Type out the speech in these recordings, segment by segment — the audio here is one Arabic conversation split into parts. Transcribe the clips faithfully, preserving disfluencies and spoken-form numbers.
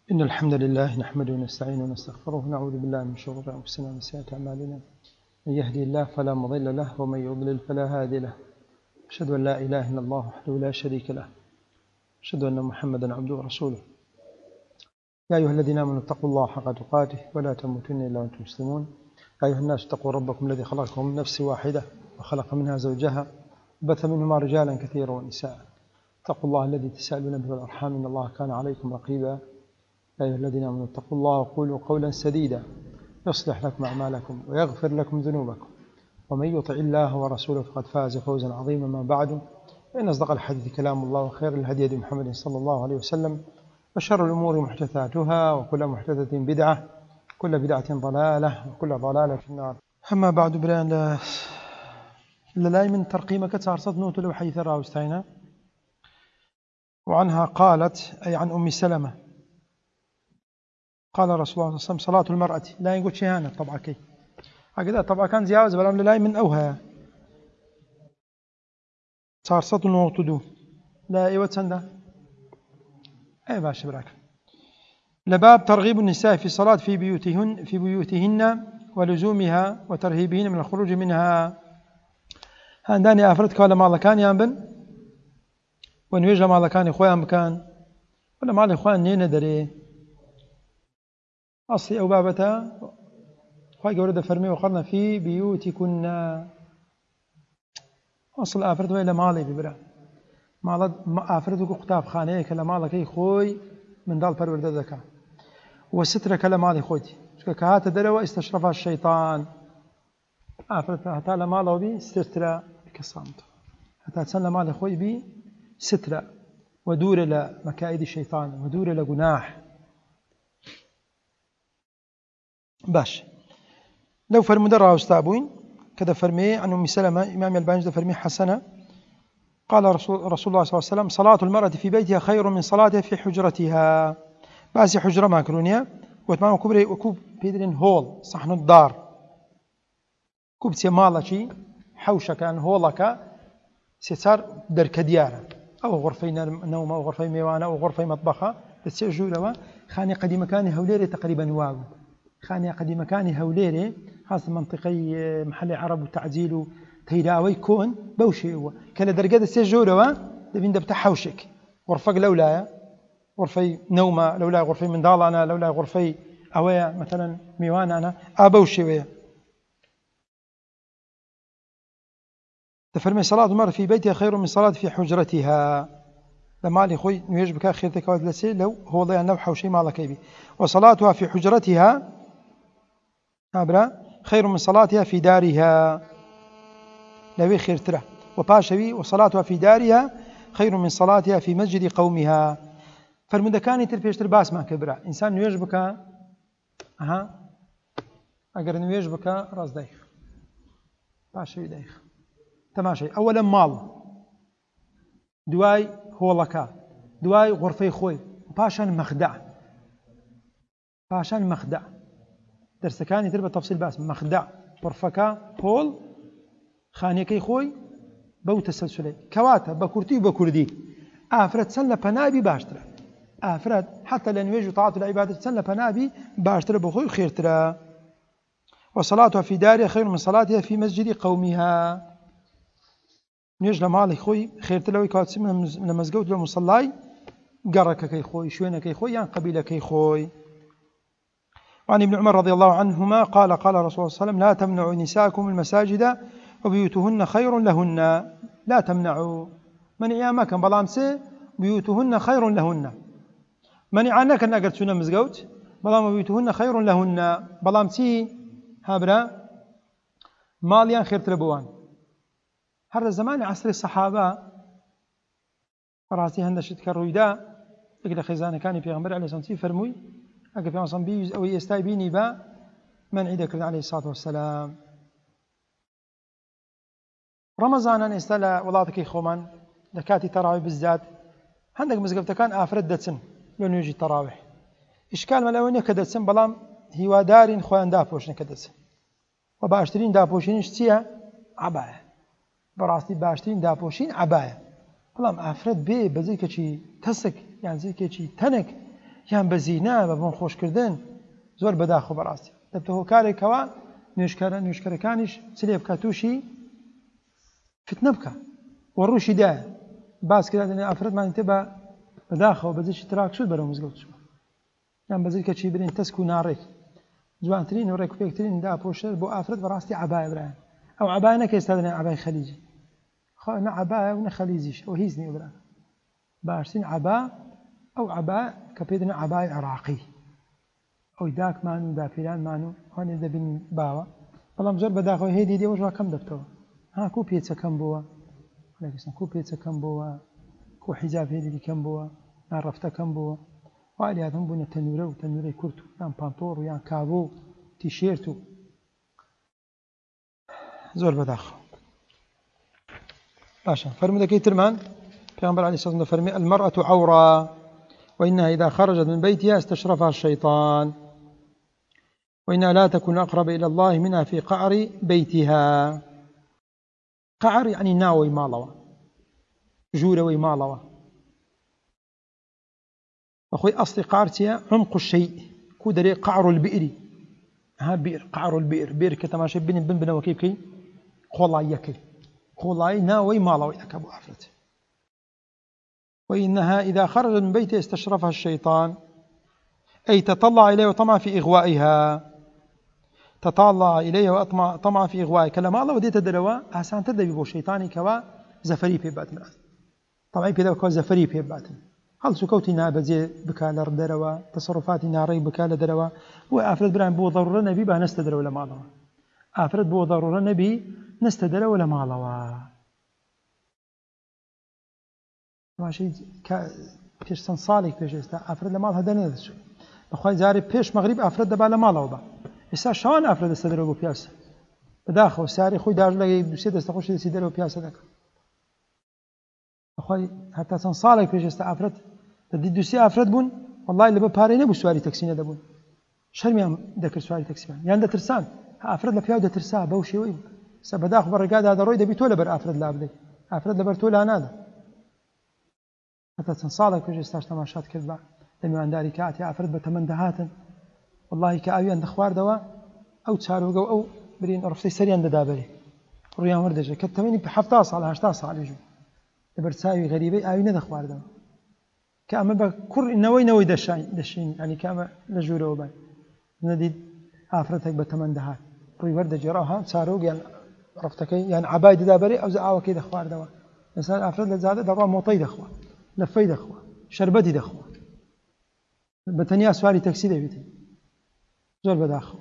إن الحمد لله نحمده ونستعينه ونستغفره ونعوذ بالله من شرور أنفسنا ومن سيئات أعمالنا من يهدي الله فلا مضل له ومن يضلل فلا هادي له أشهد أن لا إله إلا الله وحده لا شريك له أشهد أن محمدا عبده ورسوله يا أيها الذين آمنوا اتقوا الله حق تقاته ولا تموتن إلا وأنتم مسلمون يا أيها الناس اتقوا ربكم الذي خلقكم من نفس واحدة وخلق منها زوجها وبث منهما رجالا كثيرا ونساء اتقوا الله الذي تساءلون به والأرحام إن الله كان عليكم رقيبا يا أيها الذين آمنوا اتقوا الله وقولوا قولا سديدا يصلح لكم أعمالكم ويغفر لكم ذنوبكم ومن يطع الله ورسوله فقد فاز فوزا عظيما. ما بعد فإن أصدق الحديث كلام الله وخير الهدي هدي محمد صلى الله عليه وسلم وشر الأمور محدثاتها وكل محدثة بدعة كل بدعة ضلالة وكل ضلالة في النار. أما بعد بلان للاي من ترقيمك تعرصت نوت لو حيث راوستينا وعنها قالت أي عن أم سلمة قال رسول الله صلى الله عليه وسلم صلاة المرأة لا يقول شيئا طبعا كي هكذا طبعا كان زياوز بلان للاي من أوها تعرصت نوت دو لا أيوة سنده أي باش براك لباب ترغيب النساء في الصلاة في بيوتهن في بيوتهن ولزومها وترهيبهن من الخروج منها. هنداني أفردك ولا مالا كان ينبن ونويجا مالا كان إخوان مكان ولا مالا إخوان نين دري أصلي أو بابتا خواهي قولة فرمي وقرنا في بيوتكن أصل أفرد وإلا مالي ببرا مالا أفردك اختاف خانيه كلا مالا كي خوي من دال پرورده دكا وستر كلا مالي خوتي كهات دروا استشرفها الشيطان أفرد هتا لمالا بي ستر كصامت هتا تسن مالي خوي بي ستر ودور إلى مكائد الشيطان ودور إلى جناح باش لو فرموا درها أستابوين كذا فرمي عن أم سلمة إمام البانج فرمي حسنة قال رسول, رسول الله صلى الله عليه وسلم صلاة المرأة في بيتها خير من صلاتها في حجرتها. باسي حجرة ماكرونيا وتمام كبري وكوب بيدرين هول صحن الدار كوب سيمالة حوشة كان هولك سيصار درك ديارة أو غرفة نوم أو غرفة ميوانة أو غرفة مطبخة تسجلوا خاني قديم كان هوليري تقريبا واو خاني قديم كان هوليري خاصة منطقي محل عرب وتعزيل تيراوي كون بوشي هو كان درجات السجورة دبين دبت حوشك غرفة لولا غرفة نومة لولا غرفة من ضال أنا لولا غرفة أويا مثلا ميوان أنا أبوشي ويا تفرمي صلاة المرأة في بيتها خير من صلاة في حجرتها. لما لي خوي يجبك خير تكواد لسي لو هو الله يعني لو حوشي ما كيبي وصلاتها في حجرتها أبرا خير من صلاتها في دارها لوي خير ترى وباشوي وصلاتها في دارها خير من صلاتها في مسجد قومها. فالمدكاني تربيش ترباس ما كبرى إنسان يجبك أها أجر يجبك راس دايخ باشوي دايخ تماشي أولا مال دواي هو لك دواي غرفة خوي باشان مخدع باشان مخدع درسكاني تربى تفصيل باس مخدع غرفك هول خانيكي خوي بو تسلسلي كواتا بكورتي وبكردي افراد سن بنابي باشترا افراد حتى لان يجوا طاعه العباده سن بنابي باشترا بخوي خير ترى. وصلاتها في دارها خير من صلاتها في مسجد قومها نيجلا مالي خوي خير تلوي كات من مسجد للمصلاي قرك كي خوي شوينه كي خوي يعني قبيله كي خوي. وعن ابن عمر رضي الله عنهما قال قال رسول الله صلى الله عليه وسلم لا تمنعوا نساءكم المساجد وبيوتهن خير لهن. لا تمنعوا منع ما كان بلامسي بيوتهن خير لهن منع كان قلت سنة مزجوت بلام بيوتهن خير لهن بلامسي هابرا ماليان خير تربوان. هذا الزمان عصر الصحابة فراسي هندشت كالرويدا اقل خزانة كان في غمبر عليه الصلاة والسلام فرموي اقل في عصام بيوز او يستايبيني با من عيدك عليه الصلاة والسلام. رمضان أن استلا ولاتك خومن لكاتي تراويح بالذات عندك مزقفت كان آفرد دتسن لون يجي تراويح إشكال ملاوني كدتسن بلام هو دارين خوان دافوشن كدتسن وباشترين دافوشين اشتيا عباية براستي باشترين دافوشين عباية بلام آفرد بي بزي كشي تسك يعني زي كشي تنك یان بە زینا بە بۆن خۆشکردن زۆر بەداخۆ بەڕاستی دەبتە هۆکارێکەوە نوێشکارە نوێشکەرەکانیش چ لێ بکات تووشی فتنە بکە وە ڕووشی دایە باس کرا دەڵێ ئافرەتمان تێ بە بەداخەوە بەجێکی تراکسوود بەرەو مزگەوت چووە یان بەجێ کەچی برین تەسک و ناڕێک جوانترین و ڕێکوپێکترین داپۆشە بۆ ئافرەت بەڕاستی عەبایە برایان ئەو عەبایە نەکە ئێستا دەڵێن عەبای خەلیجی خۆ نە عەبایە و نە خەلیجیش ئەو هیچ نییە برا باشترین عەبا ئەو عەبا کە پێی دەڵێن عەبای عێراقی ئەوی داکمان و داپیرانمان و هەنێ دەبین باوە بەڵام زۆر بەداخەوە هێدی دێوەش وا کەم دەبتەوە ها کو پێچەکەم بووە کو پێچەکەم بووە کو حیجاب هێدی کەم بووە ناڕەفتەکەم بووە وای هەم بوونە تەنورە و تەنورەی کورت و یان پانتۆڕ و یان کابۆ و تیشێرت و زۆر بەداخەوە باشە فەرمودەکەی ترمان پیغمبر عليه الصلاة والسلام فرمي المرأة عورة وإنها إذا خرجت من بيتها استشرفها الشيطان وإنها لا تكون أقرب إلى الله منها في قعر بيتها قعر يعني ناوي مالوة جورة مالوة أخوي أصل قعرتها عمق الشيء كودري قعر البئر ها بئر قعر البئر بئر كتماشى بين بن بن وكيف كي قولاي يكي قولاي ناوي مالوة أكبو أفرت وإنها إذا خرجت من بيته استشرفها الشيطان أي تطلع إليه وطمع في إغوائها تطلع إليه وطمع في إغوائها كلام الله وديت دروا أحسن تدبي بو شيطاني كوا زفري في باتن طبعا كذا كوا زفري في باتن هل سكوتي نابزي بكال دروا تصرفاتي ناري بكال دروا وأفرد بران بو ضرورة نبي بها نستدر ولا مالوا أفرد بو ضرورة نبي نستدر ولا مالوا ماشي پیش سن سالی پیش است افراد لمال هدا نداشت بخوای زاری پیش مغرب افراد دبال مال او با است شان افراد استدر و پیاس بداخل ساری خوی دار لگی دوسیه دست خوش استدر و پیاس دک بخوای حتی سن سالی پیش است افراد دید دوسیه افراد بون والله لب پاره نبود سواری تاکسی ندبون شرمی هم دکر سواری تاکسی من یعنی درسان افراد لپیاو درسا باوشی وی سبداخل برگاد هذا روی دبی طول بر افراد لابد افراد لبر طول آناده حتى تنصالك وجه استاش تماشات كذبا لم عنداري كاتي افرد بتمندهات والله كاوي عند اخوار دوا او تشارو او برين رفتي سريان دابري ريان وردجه كتمني بحفطه صال هشتا صال يجو برساوي غريبه اوي ند اخوار دوا كاما بكر نوي نوي دشين دشين يعني كاما لجوره وبان ندي افرتك بتمندهات روي وردجه راها تشارو يعني رفتك يعني عبايد دابري او زعاوه كده اخوار دوا مثلا افرد لزاده دوا موطي دخوا لفي دخوا شربتي دخوا بتنيا سواري تاكسي دبيتي زول بداخو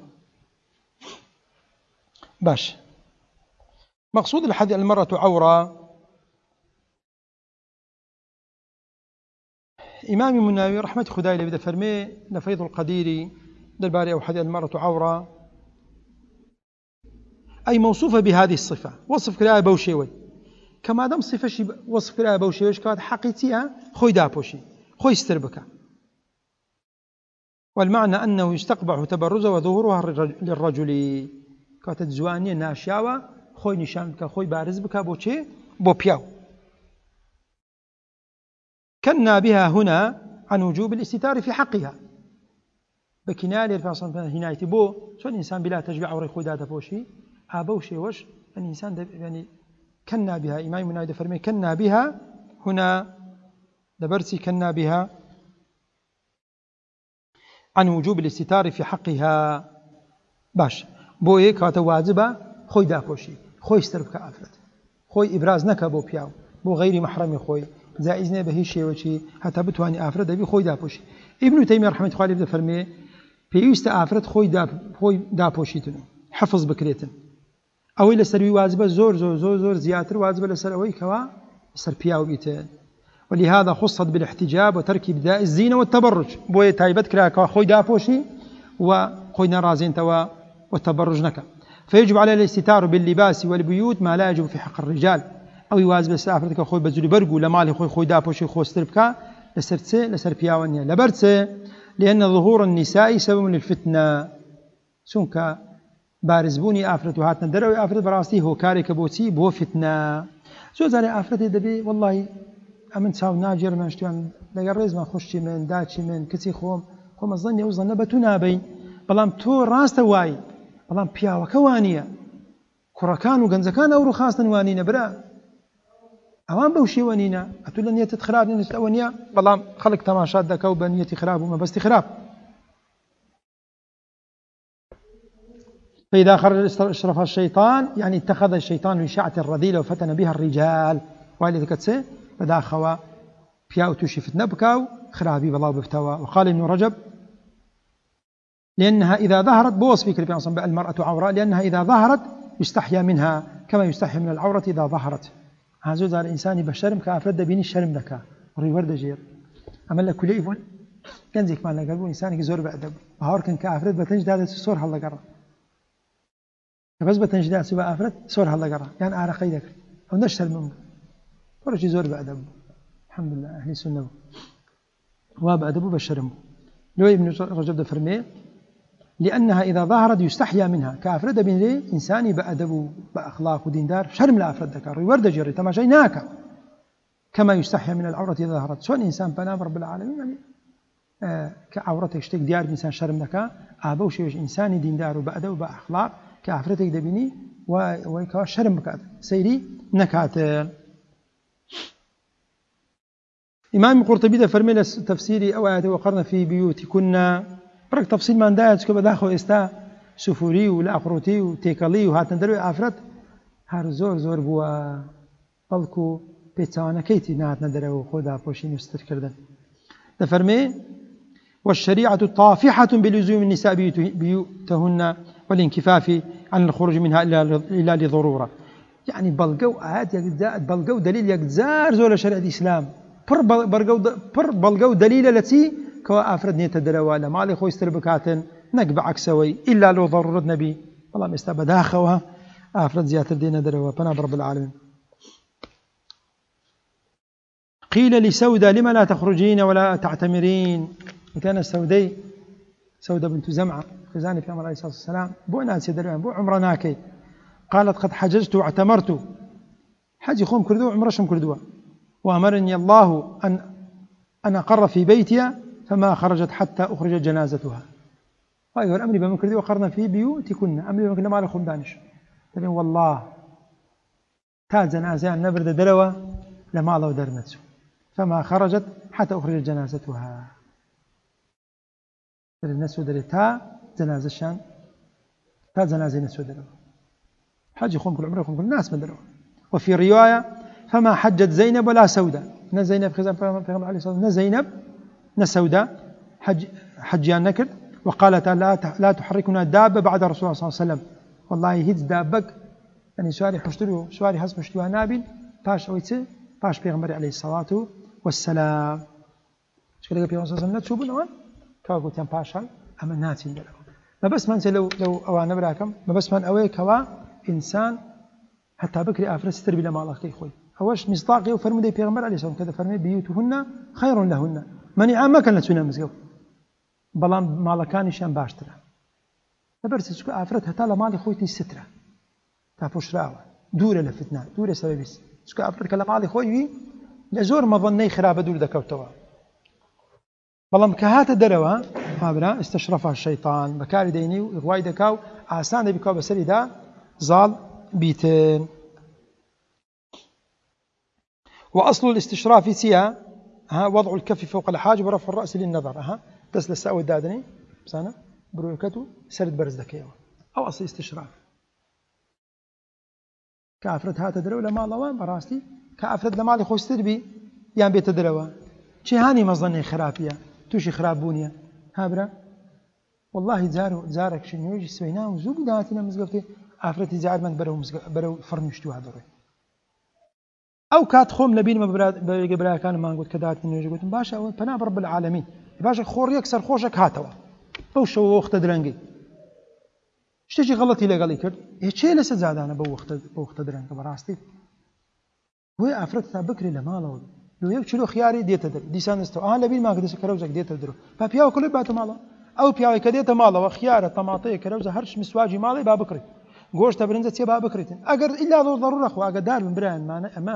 باش مقصود الحديث المرأة عورة إمام المناوي رحمة خداي اللي بدا فرمي لفيض القدير دلباري أو حديث المرأة عورة أي موصوفة بهذه الصفة وصف كلا بوشيوي كما دام صفة شي وصف كلا بوشيوي كانت حقيقية خوي دابوشي خوي استربكه والمعنى أنه يستقبح تبرزها وظهورها للرجل كاتت زوانية ناشياوة خوي نشان بك خوي بارز بك بو چه بو بياو كنا بها هنا عن وجوب الاستتار في حقها بكنال يرفع هنايتي بو شو الإنسان بلا تشبيع عوري خوي دادا بوشي أبوشي وش الإنسان يعني كنا بها إمام منايد فرمي كنا بها هنا دبرسي كنا بها عن وجوب الاستتار في حقها باش بوي كاتا واجبة خوي داكوشي خوي استربك أفرد خوي إبراز نكا بو بياو بو غير محرم خوي زائزنا بهي شيء وشي حتى بتواني أفرد بي خوي داكوشي ابن تيمية رحمة الله عليه فرمي بيوست أفرد خوي داب خوي داكوشي تنو حفظ بكريتن أو إلى سروي واجبة زور زور زور زور زياتر واجبة لسروي كوا سر بياو بيتن ولهذا خصت بالاحتجاب وترك ابداء الزينه والتبرج بوي تايبت كراكا خوي دافوشي وخوي نرازين توا والتبرج نكا فيجب على الاستتار باللباس والبيوت ما لا يجب في حق الرجال او يواجب السافرتك خوي بزولي برغو لمالي خوي خوي دافوشي خو استربكا لسرتسه لسر بياونيا لبرتسه لان ظهور النساء سبب للفتنه سنكا بارزبوني افرت وهاتنا دروي افرت براستي هو كاري كبوتي بو فتنه زو زاري افرت دبي والله ئەمن چاو ناگێڕمان شتیان لەگەڵ ڕێزمان خۆشتی من داچی من کچی خۆم خۆمە زەنێ و زەنە بە تو نابین بەڵام تۆ ڕاستە وای بەڵام پیاوەکە وانە کوڕەکان و گەنجەکان ئەو ڕوو خاستن وانینە برا ئەوان بەو شێوە نینە ئەتو لە نیەتت خراپ نێت ئەوە نییە بەڵام خەڵک تەماشات دەکە و بە نیەتی خراپ و مەبەستی خراپ. فإذا خرج اشرف الشيطان يعني اتخذ الشيطان رشعة الرذيلة وفتن بها الرجال والد كتسي بداخوا بياو توشي فتنة بكاو خرابي بالله بفتوى. وقال ابن رجب لأنها إذا ظهرت بوصف فكر في المرأة عوراء لأنها إذا ظهرت يستحيا منها كما يستحيا من العورة إذا ظهرت. هذا زار الإنسان بشرم كأفرد بيني الشرم لك وري ورد جير أمل لك كل إيفون كنزيك مالنا قلبو إنسانك زور بأدب وهور كان كأفرد بتنجد هذا السور هلا قرر بس بتنجد سوى أفرد سور هلا قرر يعني أعرق قيدك أو نشتر منه ورجي زور بأدب الحمد لله أهل السنة وبأدب بشرم لو ابن رجب فرمي لأنها إذا ظهرت يستحيا منها كأفرد بين لي إنساني بأدب بأخلاق ودين دار شرم لا أفرد ذكر ورد جري تماشي ناكا كما يستحيا من العورة إذا ظهرت سواء إنسان بنام رب العالمين يعني آه كعورتك اشتك ديار إنسان شرم لك أبو شيء إنساني دين دار وبأدب وبأخلاق كأفردك دبيني ويكوا شرم بكات سيري نكات. إمام القرطبي ده فرمي تفسيري أو آيات وقرن في بيوتكن برك تفصيل ما ندايت كبا داخل استا سفوري ولا أخروتي وتيكالي وهاتن دروي أفرد هر زور زور بوا بلكو بيتانا كيتي نهات ندرو خدا بوشين يستر كردن دفرمي والشريعة طافحة بلزوم النساء بيوتهن والانكفاف عن الخروج منها إلا لضرورة يعني بلقو آيات يقزاد بلقو دليل يقزار زول شريعة الإسلام بر بلقو بر بلقو دليل التي كوا أفرد نيت دروا لا مالي خوي استربكاتن نقب عكسوي إلا لو ضرورة نبي والله مستبد داخوها أفرد زيادة دين دروا بنا رب العالمين. قيل لسودة لما لا تخرجين ولا تعتمرين كان السودي سودة بنت زمعة خزاني في أمر عليه الصلاة والسلام بو ناس يدرون بو عمرناكي قالت قد حججت واعتمرت حج خوم كردو عمرشم كردوا وأمرني الله أن أن أقر في بيتي فما خرجت حتى أخرج جنازتها. وأيها الأمر بمن كردو وقرنا في بيوتكن أمر بمن كنا ما لكم دانش لكن والله تا جنازة نبرد دلوة لما الله درنته فما خرجت حتى أخرج جنازتها. الناس ودري تا جنازة شان تا جنازة الناس ودري حج يخون كل عمره يخون كل الناس مدروا. وفي رواية فما حجت زينب ولا سودة نا زينب خزان في الله عليه الصلاة نا زينب نا سودة حج حجيان نكر وقالت لا لا تحركنا دابة بعد رسول الله صلى الله عليه وسلم والله هيد دابك يعني سؤالي حشتري سؤالي حسب مشتوى نابل باش أويته باش بيغمر عليه الصلاة والسلام شكرا في الله صلى الله عليه وسلم لا تشوفون أوان كوا قلت يوم باشا أما ناتي ندلو ما بس من لو لو أوان براكم ما بس من أوي كوا إنسان حتى بكري أفرس تربي لما الله كي خوي أوش مصداقي وفرمي في غمر عليه الصلاة كذا فرمي بيوتهن خير لهن مني عام ما كان لتسونا مزجو بلان مالكاني شان باشترا لبرس سكو أفرت حتى لمالي خويتي سترة تابوش راوة دورة لفتنة دورة سببيس سكو أفرت كلا مالي خوي لزور ما ظني خرابة دور دكوتوا بلام كهات دروا هابرا استشرفها الشيطان بكاري ديني وغواي دكاو آسان بكاو بسري دا زال بيتين. وأصل الاستشراف سيا ها وضع الكف فوق الحاجب ورفع الرأس للنظر ها تسل الساوي الدادني بسانا بروكتو سرد برز دكيو أو أصل استشراف كافرت هات دروا لما لوان براستي كافرت لما لي خوش تربي يان بيت دروا شي هاني مظني خرابية توشي خرابونيا هابرا والله زارو زارك شنو يجي سوينا وزوب داتنا مزقفتي افرتي زعر من برو مزق برو فرمشتو هذول او كات خوم لبين ما برا برا كان ما نقول كدات نيجي قلت باشا بنا رب العالمين باشا خور يكسر خوشك هاتوا او شو وقت درنجي شتي غلطي لا قال كرد هيك لسه زاد انا بو وقت بو وقت درنج براستي هو افرت بكري لما لو لو يكشلو خياري ديت در ديسان استو اه لبين ما قدس كروزك ديت درو فبياو كل بات مالا او بياو كديت مالا وخيار طماطيه كروزه هرش مسواجي مالي با بكري غوشت برنزه تي با بكريتن اگر الا ضروره خو اگر دار من بران ما اما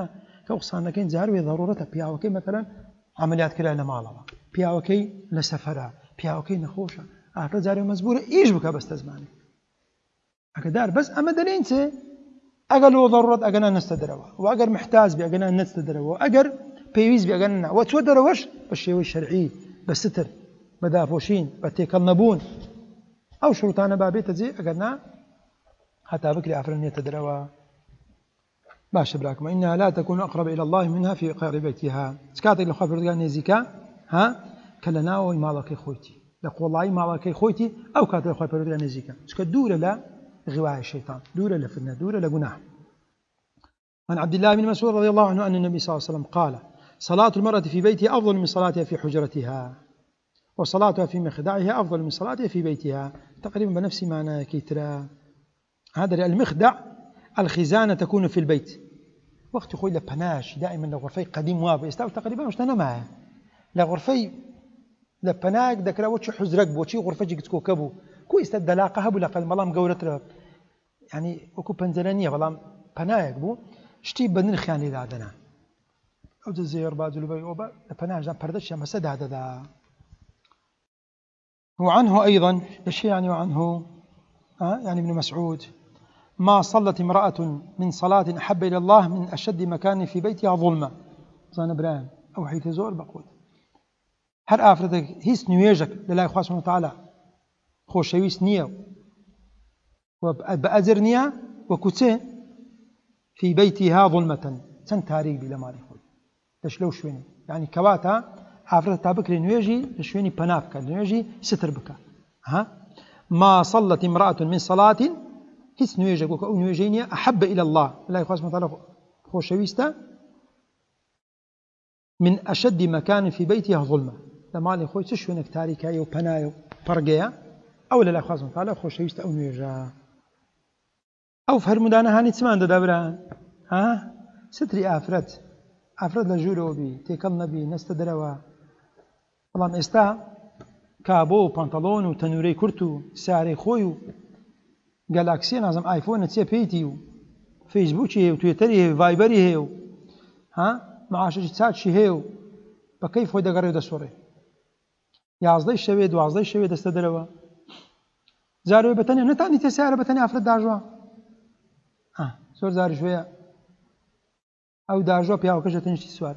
كوقصان كين زهر ضرورته بياوكي مثلا عمليات كلا لمالها بياوكي لسفرة بياوكي نخوشة أفراد زاري مزبورة إيش بك بس تزماني أكدار بس أما دلينسي أجر له ضرورة أجرنا نستدروا وأجر محتاج بأجرنا نستدروا وأجر بيويز بأجرنا وتودروا وش بالشيء الشرعي بالستر بدافوشين بتكلنبون أو شروطنا بابيت زي أجرنا حتى بكري أفرن يتدروا باش براكم إنها لا تكون أقرب إلى الله منها في قعر بيتها سكاتك لخوف رجال نزيكا ها كلنا ومالك خويتي لقوا الله مالك خويتي أو كاتك لخوف رجال نزيكا سكت دور لا غواية الشيطان دور لفنا دور لجناح. عن عبد الله بن مسعود رضي الله عنه أن النبي صلى الله عليه وسلم قال صلاة المرأة في بيتها أفضل من صلاتها في حجرتها وصلاتها في مخدعها أفضل من صلاتها في بيتها تقريبا بنفس معنى كيترا. هذا المخدع الخزانة تكون في البيت وقت يقول لبناش دائما لغرفي قديم واب يستوي تقريبا مش أنا معه لغرفي لبناك ذكر وش حزرك وش غرفتك تكوكبو كو استدلاقه هبو لقل ملام قورت يعني وكو بنزلانية ملام بنايك بو شتي بدن خياني دادنا أو تزير باجلو بي أوبا لبناش جان بردش يا مسد هذا دا. وعنه أيضا الشيء يعني وعنه آه يعني ابن مسعود ما صلت امرأة من صلاة أحب إلى الله من أشد مكان في بيتها ظلمة زان بران أو حيث زور بقول هر آفردك هيس نيويجك لله سبحانه وتعالى خوش شويس نية وبأزر نية وكتين في بيتها ظلمة سن تاريخ بلا مالي خوي تشلو شويني يعني كواتا آفردك تابك لنيويجي لشويني بنافك لنيويجي ستر بك ها ما صلت امرأة من صلاة هيس نيويجك وكأو نيويجينيا أحب إلى الله الله سبحانه وتعالى خوش شويستا من أشد مكان في بيتها ظلمة لما لي خوي تشوينك تاريكايو بنايو فرقيا أو لا خاص من تعالى خوش يست أو نيجا أو فرمودانا هاني تسمان دابران ها ستري آفرت آفرت لجولو بي تيكلنا بي نستدروا والله استا كابو بانطلون وتنوري كرتو ساري خويو جالاكسي نظام آيفون تسي بيتيو فيسبوكي وتويتري فايبري هيو ها معاشش تساتشي هيو بكيف هو دقريو دسوري يازدي الشوي دوازدي الشوي دستدروا زارو بتاني نتاني تسعر بتاني أفرد داجوا آه سور زار شوية أو داجوا بياو كجا تنشتي سوار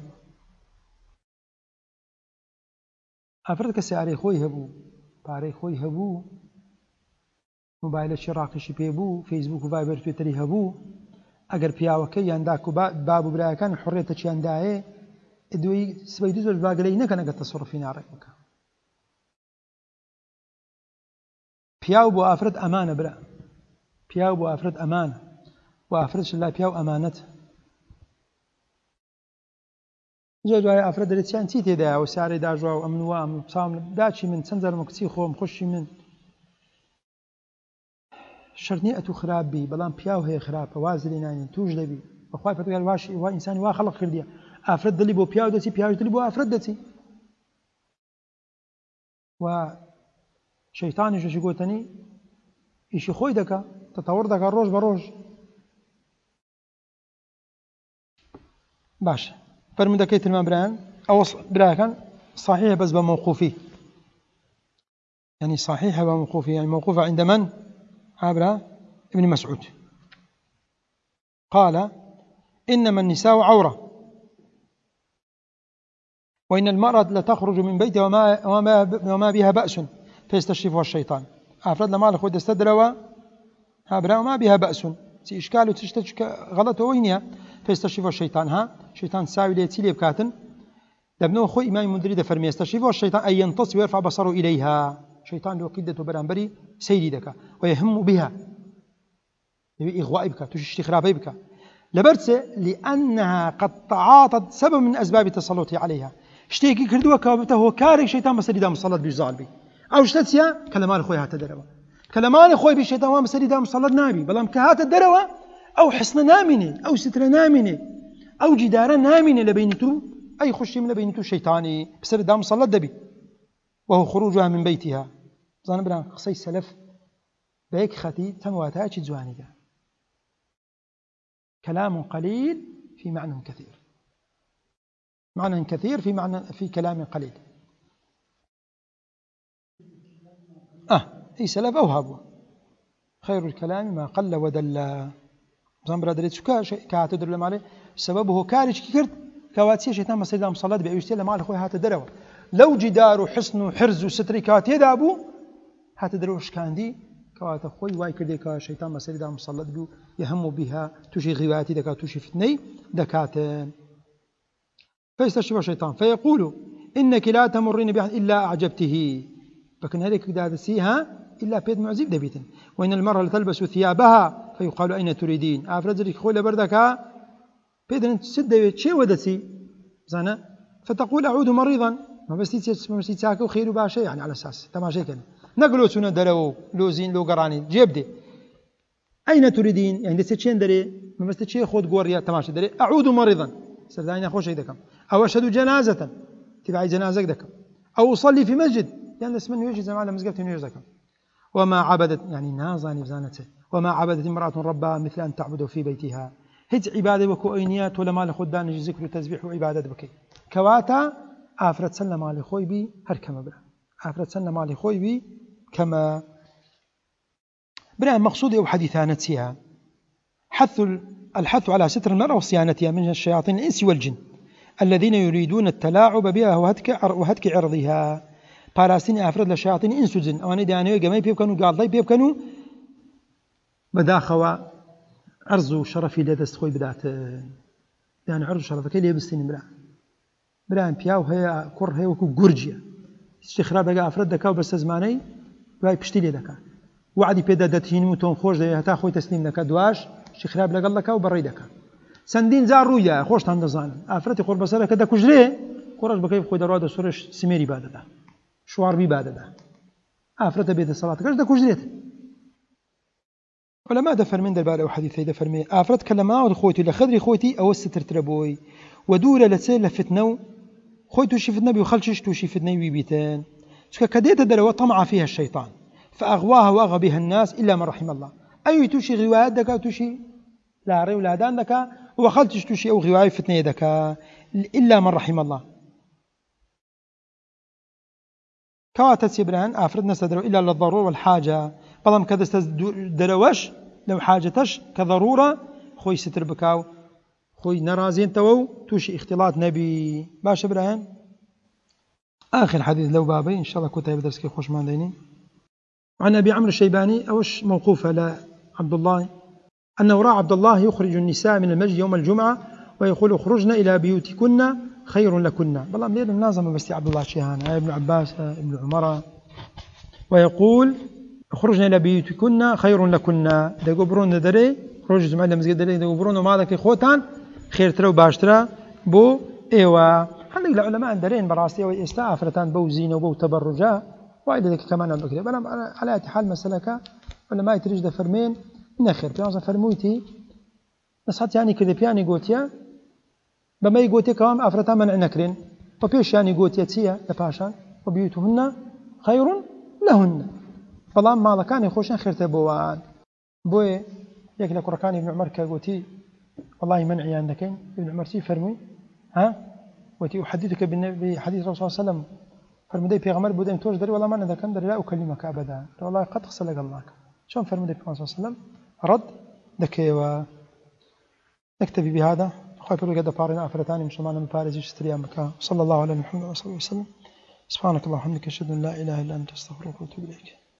أفرد كسعري خوي هبو باري خوي هبو موبايل شراقي شي بيبو فيسبوك وفايبر تويتري هبو أجر بياو كي عندك باب براكان حرية تشي عندها دوي سبيدوز الباقلي نكنا قد تصرف في نارك مكان بياو بو أفرد أمانة بلا بياو بو أفرد أمانة وأفردش الله بياو أمانة زوج واي أفرد ريتيان تيتي دا وساري دا جوا وأمنوا أمن بصام داشي من سنزر مكسي خوم خشي من شرني أتو خراب بي بلان بياو هي خراب وازلي ناني توج دبي وخواي فتقال واش وا إنساني وا خلق كرديا أفرد دلي بو بياو دتي بياو دلي بو أفرد دتي و شيطان يجي يقولني إيش خوي دكا تطور دكا روج بروج باش فرمي دكيت المبران أو براكن صحيح بس بموقوفي يعني صحيح بموقوفي يعني موقوفة عند من؟ عبر ابن مسعود قال إنما النساء عورة وإن المرأة لتخرج من بيتها وما, وما, وما بها بأس فيستشرفها الشيطان أفراد لما لخود استدروا هابرا وما بها بأس سي إشكال وتشتك غلط وينها فيستشرفها الشيطان ها شيطان ساوي ليتي لي بكاتن لابنه أخوي إمام مدري دفرمي يستشرفها الشيطان أن ينتص ويرفع بصره إليها شيطان لو قدته برانبري سيدي دكا ويهم بها إغواء بك تشتي خرابي بك لبرت لأنها قد تعاطت سبب من أسباب تسلطه عليها اشتيكي كردوا كابته هو كارك شيطان مسري دام صلت بجزال بي أو اشتتيا كلمان خوي هات الدروا كلمان خوي بالشيطان ومسري دام صلت نابي بلام كهات الدروا أو حصن نامنة أو ستر نامنة أو جدار نامنة لبينتو أي خشي من لبينتو شيطاني بسر دام صلت دبي وهو خروجها من بيتها زان بران قصي السلف بيك ختي تمواتها تشي زواني ده كلام قليل في معنى كثير معنى كثير في معنى في كلام قليل. آه هي سلف أو هابوا خير الكلام ما قل ودل. زم برادريت شو كاتدر لما عليه سببه كارج كيرت كواتسي شيطان مسجد مصلات بيشتي لما على خوي هات دروا لو جدار وحصن وحرز وستر كاتي دابو هات دروش كاندي كوات خوي واي كردي كا شيطان مسجد مصلات بيو يهم بها تشي غواتي دكا تشي فتني دكات فيستشفى الشيطان فيقول إنك لا تمرين بها إلا أعجبته لكن هذيك دادسيها إلا بيد معزب دبيتن. وإن المرأة تلبس ثيابها فيقال أين تريدين أفرزك خول بردك بيدن تسد شيء ودسي زنا فتقول أعود مريضا ما بس ما بس تساكو خير باشا يعني على أساس تماشي كده نقلوا سنة درو لوزين لو قراني جيبدي أين تريدين يعني دسيتشين دري ما بس تشي خود قوريا تماشي دري أعود مريضا سرداني أخو شيء دكم أو أشهد جنازة تبعي جنازة دكم أو أصلي في مسجد يعني اسمه يجي زمان مزقت يجي دكم وما عبدت يعني نازاني بزانته وما عبدت امرأة ربها مثل أن تعبد في بيتها هج عبادة وكو أينيات ولا مال خدان يجي ذكر وتسبيح وعبادة بكي كواتا آفرت سنة مالي خوي بي هر كما برا آفرت سنة مالي خوي بي كما برا مقصود أو حديثانة سيها حث الحث على ستر المرأة وصيانتها من الشياطين الإنس والجن الذين يريدون التلاعب بها وهتك وهتك عرضها باراستين أفراد للشياطين إنس وجن أواني دانيو جماعي بيبكنوا قاضي بيبكنوا بداخوا عرض شرفي لدست خوي بدات يعني عرض شرفك اللي يبستين برا برا بياو هي كر هي وكو جورجيا استخراب بقى أفراد دكاو بس زماني واي بشتيلي دكا وعدي بيدا دتين متون خوش ده هتا خوي تسليم دكا دواش استخراب لقال لك وبري دكا سندين زار رويا خوش تندزان أفراد قرب سلا كده كجري كورج بكيف خوي دراد سورش سميري بعد ده شوار بي بعد ده أفراد بيت الصلاة كش ده كجريت علماء دفر من دربار أو حديثي دفر من أفراد كلمة وخوتي لخدري خوتي أو الستر تربوي ودولة لسيل لفتنو خويتو شفتنا بيخلشش تو شفتنا ويبيتان شكا كديت دلوة طمع فيها الشيطان فأغواها وأغى بها الناس إلا من رحم الله أي توشي غوايات دكا توشي لا ري ولا دان دكا وخلتش توشي أو غواية فتنة دكا إلا من رحم الله كواتت سيبران أفرد نستدروا إلا للضرورة والحاجة بلام كذا استدروش لو حاجتش كضرورة خوي ستر بكاو خوي نرازين تو توشي اختلاط نبي باش إبراهيم آخر حديث لو بابي إن شاء الله كنت بدرس كي خوش ما ديني عن أبي عمرو الشيباني أوش موقوفة لعبد الله أنه رأى عبد الله يخرج النساء من المسجد يوم الجمعة ويقول اخرجنا إلى بيوتكن خير لكن بلا مليل منازمة بس عبد الله شيهان ابن عباس ابن عمر ويقول اخرجنا إلى بيوتكن خير لكن ده قبرون دري خرج زمايل المسجد دري ده قبرون وما ذاك خوتان خير ترى وباشترى بو ايوا هل العلماء درين براستي وإستا أفرتان بو زينة وبو تبرجا وإذا ذلك كمان عندك بلا على حال مسألة علماء تريج ده فرمين من خير بيانزا فرمويتي نصحت يعني كذا بياني قوتيا بما يقوتي كوام أفرتان منع نكرين وبيش يعني قوتيا تسيا لباشان وبيوتهن خير لهن فلان ما كان يخوشن خير تبوان بوي ياك لك ركان ابن عمر كقوتي والله منعي عندك ابن عمر سي فرمي ها وتي احدثك بحديث الرسول صلى الله عليه وسلم فرمدي بيغمر بودين توج دري والله ما انا ذاك لا اكلمك ابدا والله قد خسلك الله شلون فرمدي الرسول صلى الله عليه وسلم رد دكيوا نكتفي بهذا اخوي بيقول قد بارنا افرتاني مسلمان من باريس يشتري مكان صلى الله على محمد صلى الله عليه وسلم سبحانك اللهم وبحمدك اشهد ان لا اله الا انت استغفرك واتوب اليك.